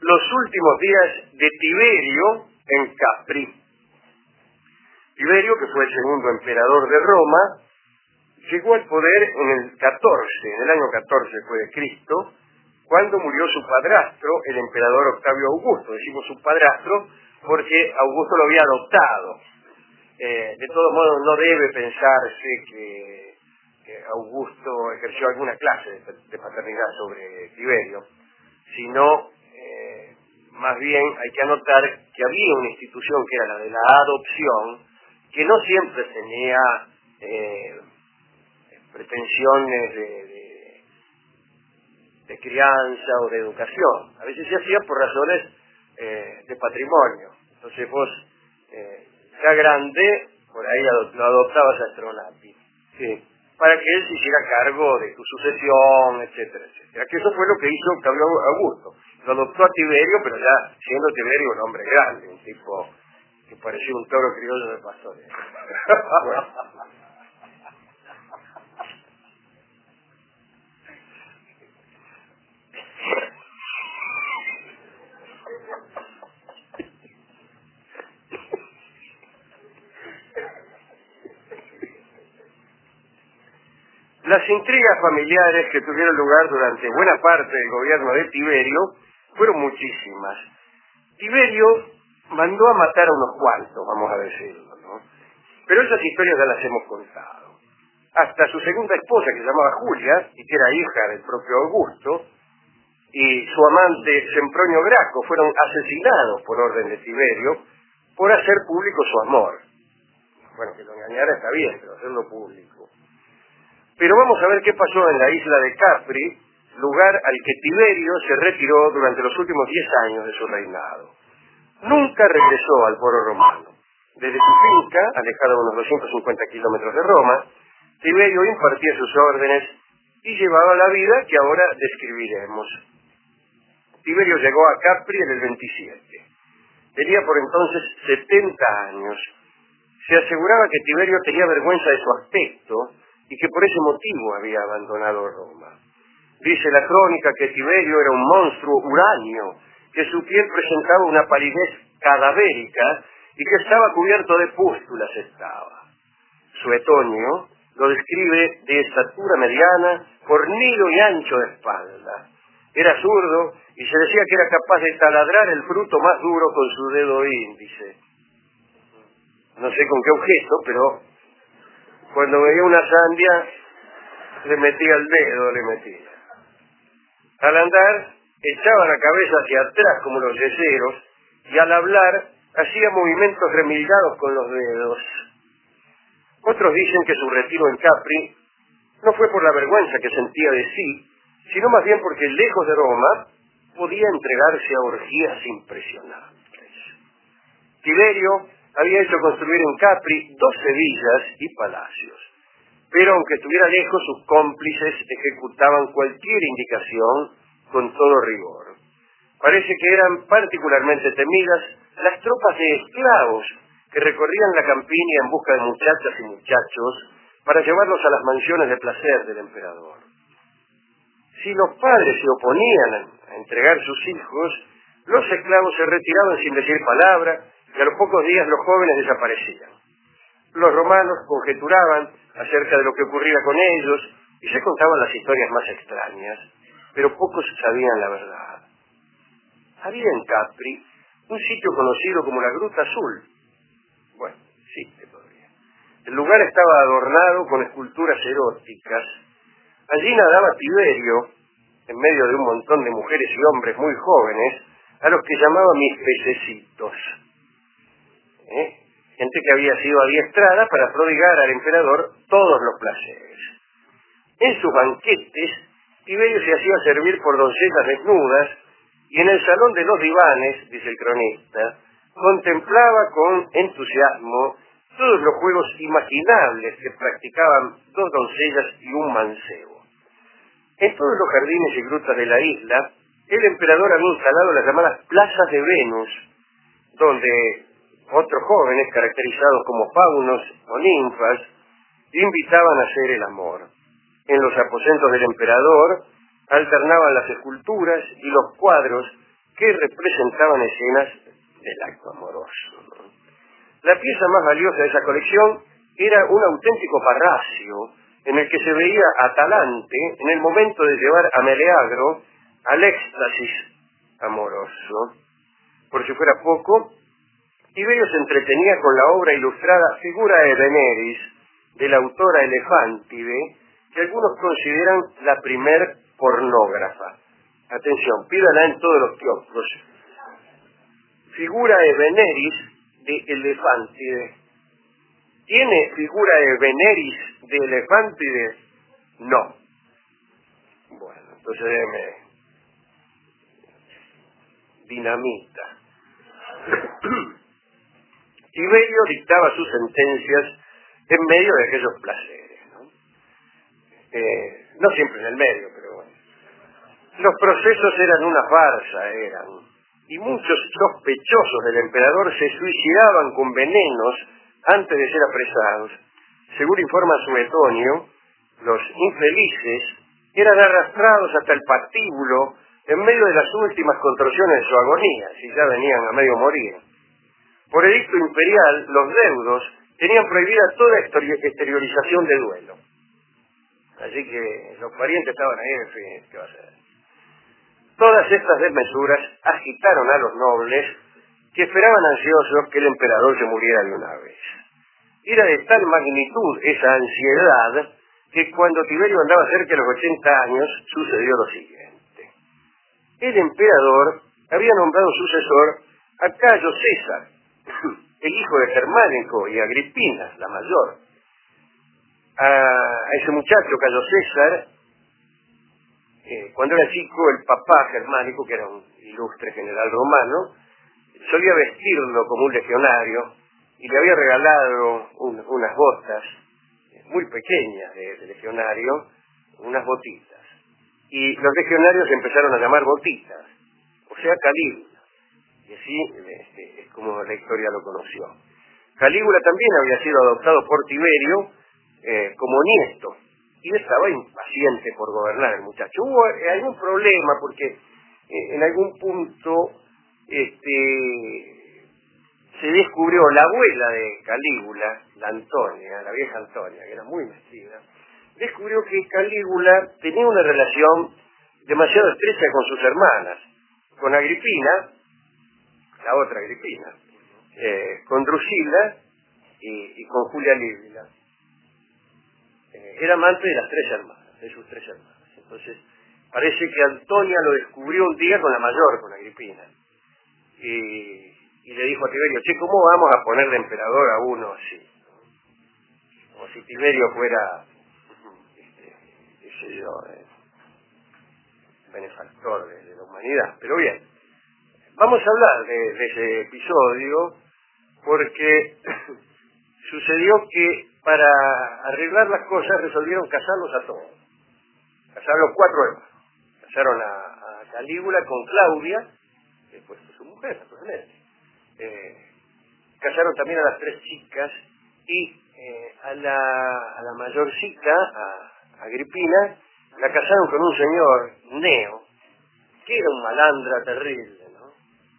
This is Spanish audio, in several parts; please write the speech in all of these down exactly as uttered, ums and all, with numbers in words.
los últimos días de Tiberio en Capri. Tiberio, que fue el segundo emperador de Roma, llegó al poder en el catorce, en el año catorce después de Cristo, cuando murió su padrastro, el emperador Octavio Augusto. Decimos su padrastro porque Augusto lo había adoptado. Eh, de todos modos, no debe pensarse que, que Augusto ejerció alguna clase de, de paternidad sobre Tiberio, sino eh, más bien hay que anotar que había una institución que era la de la adopción, que no siempre tenía eh, pretensiones de, de, de crianza o de educación. A veces se hacía por razones eh, de patrimonio. Entonces vos, eh, ya grande, por ahí adop lo adoptabas a Stronati, sí, para que él se hiciera cargo de tu sucesión, etcétera, etcétera. Que eso fue lo que hizo Octavio Augusto. Lo adoptó a Tiberio, pero ya siendo Tiberio un hombre grande, un tipo que parecía un toro criollo de pastores. Bueno. Las intrigas familiares que tuvieron lugar durante buena parte del gobierno de Tiberio fueron muchísimas. Tiberio mandó a matar a unos cuantos, vamos a decirlo, ¿no? Pero esas historias ya las hemos contado. Hasta su segunda esposa, que se llamaba Julia, y que era hija del propio Augusto, y su amante Sempronio Graco fueron asesinados por orden de Tiberio por hacer público su amor. Bueno, que lo engañara está bien, pero hacerlo público. Pero vamos a ver qué pasó en la isla de Capri, lugar al que Tiberio se retiró durante los últimos diez años de su reinado. Nunca regresó al foro romano. Desde su finca, alejado de unos doscientos cincuenta kilómetros de Roma, Tiberio impartía sus órdenes y llevaba la vida que ahora describiremos. Tiberio llegó a Capri en el veintisiete. Tenía por entonces setenta años. Se aseguraba que Tiberio tenía vergüenza de su aspecto y que por ese motivo había abandonado Roma. Dice la crónica que Tiberio era un monstruo uranio, que su piel presentaba una palidez cadavérica y que estaba cubierto de pústulas estaba. Suetonio lo describe de estatura mediana, fornido y ancho de espalda. Era zurdo y se decía que era capaz de taladrar el fruto más duro con su dedo índice. No sé con qué objeto, pero cuando veía una sandia, le metía el dedo, le metía. Al andar, echaba la cabeza hacia atrás como los yeseros, y al hablar, hacía movimientos remilgados con los dedos. Otros dicen que su retiro en Capri no fue por la vergüenza que sentía de sí, sino más bien porque, lejos de Roma, podía entregarse a orgías impresionantes. Tiberio había hecho construir en Capri doce villas y palacios, pero aunque estuviera lejos, sus cómplices ejecutaban cualquier indicación con todo rigor. Parece que eran particularmente temidas las tropas de esclavos que recorrían la campiña en busca de muchachas y muchachos para llevarlos a las mansiones de placer del emperador. Si los padres se oponían a entregar sus hijos, los esclavos se retiraban sin decir palabra, y a los pocos días los jóvenes desaparecían. Los romanos conjeturaban acerca de lo que ocurría con ellos y se contaban las historias más extrañas, pero pocos sabían la verdad. Había en Capri un sitio conocido como la Gruta Azul. Bueno, existe todavía. El lugar estaba adornado con esculturas eróticas. Allí nadaba Tiberio, en medio de un montón de mujeres y hombres muy jóvenes, a los que llamaba mis pececitos. ¿Eh? Gente que había sido adiestrada para prodigar al emperador todos los placeres. En sus banquetes, Tiberio se hacía servir por doncellas desnudas, y en el salón de los divanes, dice el cronista, contemplaba con entusiasmo todos los juegos imaginables que practicaban dos doncellas y un mancebo. En todos los jardines y grutas de la isla, el emperador había instalado las llamadas plazas de Venus, donde otros jóvenes, caracterizados como faunos o ninfas, invitaban a hacer el amor. En los aposentos del emperador alternaban las esculturas y los cuadros que representaban escenas del acto amoroso, ¿no? La pieza más valiosa de esa colección era un auténtico parrasio en el que se veía a Talante en el momento de llevar a Meleagro al éxtasis amoroso. Por si fuera poco, Tiberio se entretenía con la obra ilustrada Figura de Veneris, de la autora Elefántide, que algunos consideran la primer pornógrafa. Atención, pídala en todos los kioscos. Figura de Veneris de Elefántide. ¿Tiene Figura de Veneris de Elefántide? No. Bueno, entonces déjeme. Dinamita. Tiberio dictaba sus sentencias en medio de aquellos placeres, ¿no? Eh, no siempre en el medio, pero bueno. Los procesos eran una farsa, eran. Y muchos sospechosos del emperador se suicidaban con venenos antes de ser apresados. Según informa Suetonio, los infelices eran arrastrados hasta el patíbulo en medio de las últimas contorsiones de su agonía, si ya venían a medio morir. Por edicto imperial, los deudos tenían prohibida toda exteriorización de duelo. Así que los parientes estaban ahí, en fin, ¿qué va a hacer? Todas estas desmesuras agitaron a los nobles, que esperaban ansiosos que el emperador se muriera de una vez. Era de tal magnitud esa ansiedad que cuando Tiberio andaba cerca de los ochenta años sucedió lo siguiente. El emperador había nombrado sucesor a Cayo César, el hijo de Germánico y Agripina, la mayor. A ese muchacho, Cayo César, eh, cuando era chico, el papá Germánico, que era un ilustre general romano, solía vestirlo como un legionario y le había regalado un, unas botas muy pequeñas de, de legionario, unas botitas. Y los legionarios empezaron a llamar botitas, o sea, Calígula. Y así este, es como la historia lo conoció. Calígula también había sido adoptado por Tiberio eh, como nieto, y estaba impaciente por gobernar el muchacho. Hubo eh, algún problema porque eh, en algún punto este, se descubrió la abuela de Calígula, la Antonia, la vieja Antonia, que era muy vestida, descubrió que Calígula tenía una relación demasiado estrecha con sus hermanas, con Agripina, la otra Agripina, eh, con Drusila y, y con Julia Livia. Eh, era amante de las tres hermanas, de sus tres hermanas. Entonces, parece que Antonia lo descubrió un día con la mayor, con Agripina. Y, y le dijo a Tiberio, che, ¿cómo vamos a poner de emperador a uno así? Como si Tiberio fuera, este, qué sé yo, eh, benefactor de, de la humanidad. Pero bien, vamos a hablar de, de ese episodio porque sucedió que para arreglar las cosas resolvieron casarlos a todos. Casaron los cuatro hermanos. Casaron a, a Calígula con Claudia, después fue su mujer, naturalmente. Eh, casaron también a las tres chicas y eh, a, la, a la mayorcita, a, a Agripina, la casaron con un señor, Neo, que era un malandra terrible, ¿no?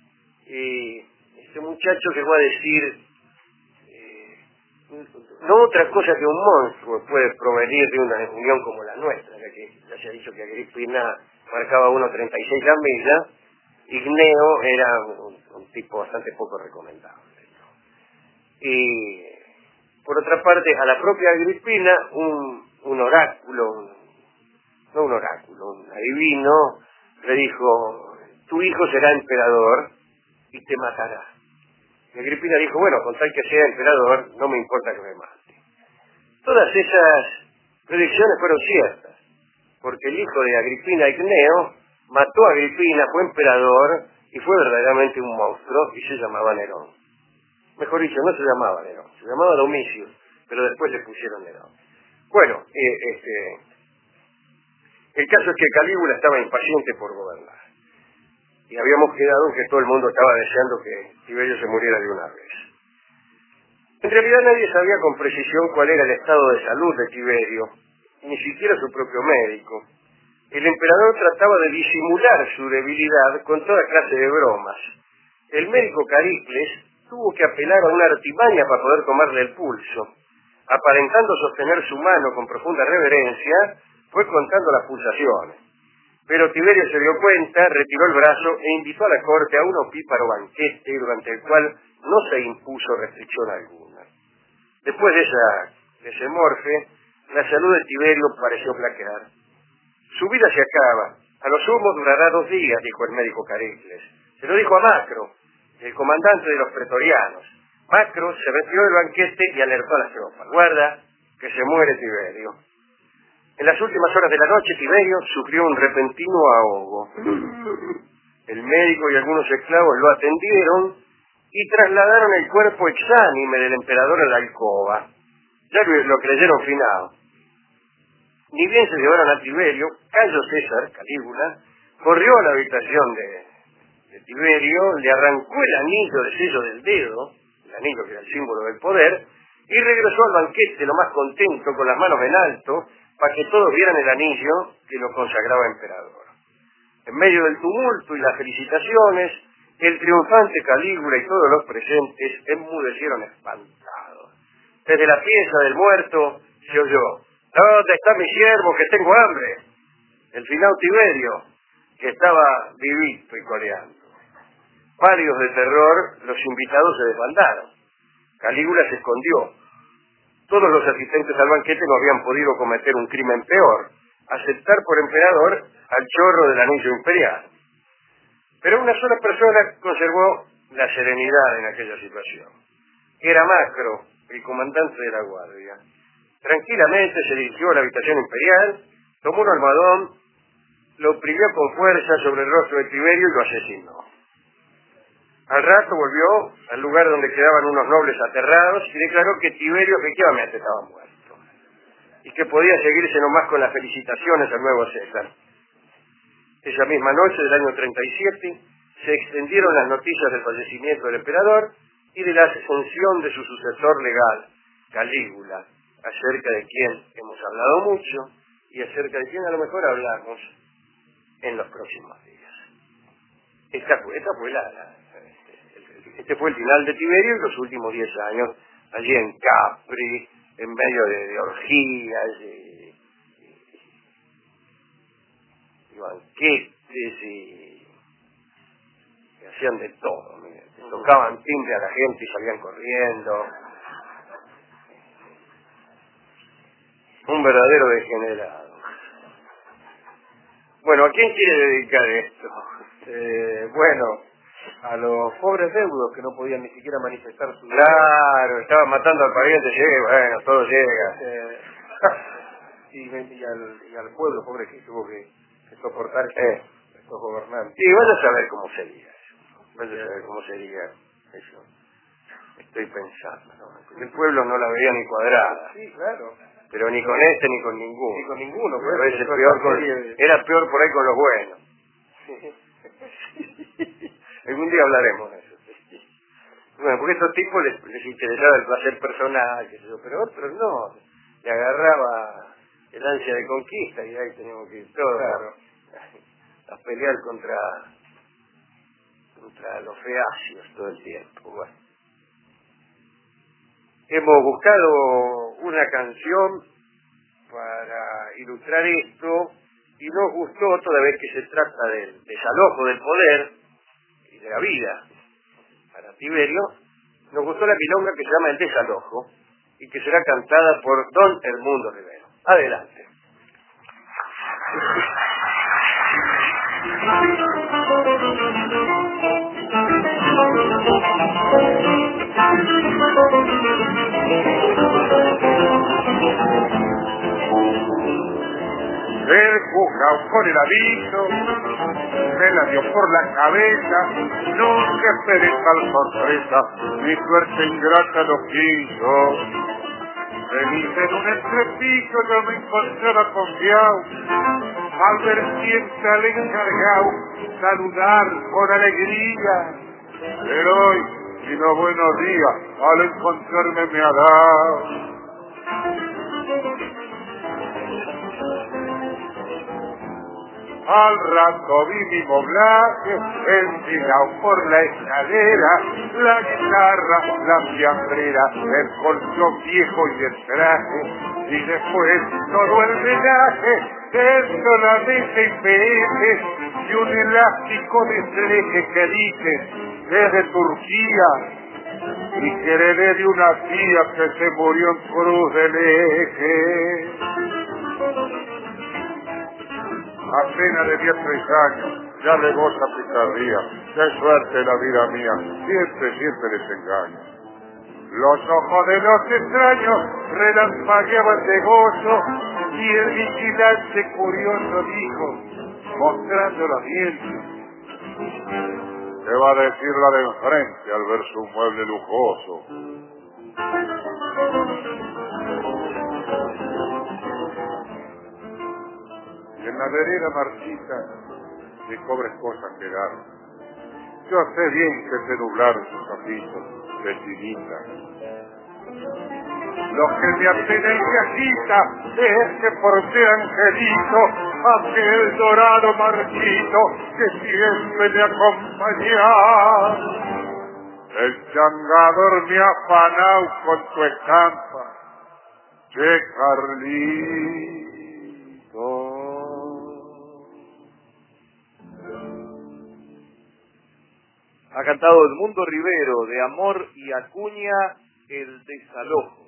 Y este muchacho llegó a decir, eh, no otra cosa que un monstruo puede provenir de una unión como la nuestra, ya que ya se ha dicho que Agripina marcaba uno treinta y seis la milla, y Gneo era un, un tipo bastante poco recomendable, ¿no? Y por otra parte, a la propia Agripina, un, un oráculo, un, no un oráculo, un adivino, le dijo, tu hijo será emperador y te matará. Y Agripina dijo, bueno, con tal que sea emperador, no me importa que me mate. Todas esas predicciones fueron ciertas, porque el hijo de Agripina, Igneo, mató a Agripina, fue emperador y fue verdaderamente un monstruo y se llamaba Nerón. Mejor dicho, no se llamaba Nerón, se llamaba Domicius, pero después le pusieron Nerón. Bueno, eh, este, el caso es que Calígula estaba impaciente por gobernar. Y habíamos quedado en que todo el mundo estaba deseando que Tiberio se muriera de una vez. En realidad nadie sabía con precisión cuál era el estado de salud de Tiberio, ni siquiera su propio médico. El emperador trataba de disimular su debilidad con toda clase de bromas. El médico Caricles tuvo que apelar a una artimaña para poder tomarle el pulso. Aparentando sostener su mano con profunda reverencia, fue contando las pulsaciones. Pero Tiberio se dio cuenta, retiró el brazo e invitó a la corte a un opíparo banquete durante el cual no se impuso restricción alguna. Después de, esa, de ese morfe, la salud de Tiberio pareció flaquear. Su vida se acaba. A lo sumo durará dos días, dijo el médico Caricles. Se lo dijo a Macro, el comandante de los pretorianos. Macro se retiró del banquete y alertó a las tropas. Guarda, que se muere Tiberio. En las últimas horas de la noche, Tiberio sufrió un repentino ahogo. El médico y algunos esclavos lo atendieron y trasladaron el cuerpo exánime del emperador a la alcoba. Ya lo, lo creyeron finado. Ni bien se llevaron a Tiberio, Cayo César, Calígula, corrió a la habitación de, de Tiberio, le arrancó el anillo de sello del dedo, el anillo que era el símbolo del poder, y regresó al banquete lo más contento, con las manos en alto, para que todos vieran el anillo que lo consagraba emperador. En medio del tumulto y las felicitaciones, el triunfante Calígula y todos los presentes enmudecieron espantados. Desde la pieza del muerto se oyó: ¿dónde está mi siervo, que tengo hambre? El finado Tiberio, que estaba vivito y coleando. Pálidos de terror, los invitados se desbandaron. Calígula se escondió. Todos los asistentes al banquete no habían podido cometer un crimen peor: aceptar por emperador al chorro del anillo imperial. Pero una sola persona conservó la serenidad en aquella situación. Era Macro, el comandante de la guardia. Tranquilamente se dirigió a la habitación imperial, tomó un almohadón, lo oprimió con fuerza sobre el rostro de Tiberio y lo asesinó. Al rato volvió al lugar donde quedaban unos nobles aterrados y declaró que Tiberio efectivamente estaba muerto y que podía seguirse nomás con las felicitaciones al nuevo César. Esa misma noche del año treinta y siete se extendieron las noticias del fallecimiento del emperador y de la ascensión de su sucesor legal, Calígula, acerca de quien hemos hablado mucho y acerca de quien a lo mejor hablamos en los próximos días. Esta fue, esta fue la, la, este fue el final de Tiberio en los últimos diez años, allí en Capri, en medio de, de orgías, de, de banquetes y, y hacían de todo. Mira, tocaban timbre a la gente y salían corriendo. Un verdadero degenerado. Bueno, ¿a quién quiere dedicar esto? Eh, bueno, a los pobres deudos que no podían ni siquiera manifestar su... Claro, estaban matando al pariente, llegue, bueno, todo llega. Eh, y, y, al, y al pueblo pobre que tuvo que, que soportar Eh. estos gobernantes. Y vaya a saber cómo sería eso. Vaya a saber cómo sería eso. Estoy pensando, ¿no? El pueblo no la veía ni cuadrada. Sí, claro. Pero ni con este ni con ninguno. Ni con ninguno, Pero pues. ese peor con, era peor por ahí con los buenos. Algún día hablaremos de eso. Bueno, porque a estos tipos les, les interesaba el placer personal, qué sé yo, pero otros no. Le agarraba el ansia de conquista y ahí tenemos que ir todos, claro, a pelear contra, contra los feacios todo el tiempo. Bueno. Hemos buscado una canción para ilustrar esto y nos gustó, toda vez que se trata del desalojo del poder y de la vida para Tiberio, nos gustó la milonga que se llama El Desalojo y que será cantada por Don Edmundo Rivero. Adelante. El juzgado con el aviso me la dio por la cabeza, no que esperé tal sorpresa, mi suerte ingrata lo quiso. Feliz en un entrepiso yo me encontraba confiado, al ver siempre al encargado saludar con alegría, pero hoy, sino buenos días, al encontrarme me ha dado. Al rato vi mi moblaje enfilado por la escalera, la guitarra, la fiambrera, el colchón viejo y el traje, y después todo el menaje, dentro la mesa y peces, y un elástico de fleje que dice desde Turquía, y que heredé de una tía que se murió en Cruz del Eje. Apenas de diez, tres años, ya le goza picardía. Qué suerte la vida mía, siempre, siempre les engaño. Los ojos de los extraños relampagueaban de gozo, y el vigilante curioso dijo, mostrando los dientes: ¿qué va a decir la de enfrente al ver su mueble lujoso? Y en la vereda marchita de pobres cosas quedaron. Yo sé bien que se nublaron sus ojitos de chinita. Lo que me apena y me agita es que por ser angelito, aquel dorado marchito que siempre me acompañaba, el changador me ha afanado con tu estampa, che Carlito. Ha cantado Edmundo Rivero, de Amor y Acuña, el desalojo.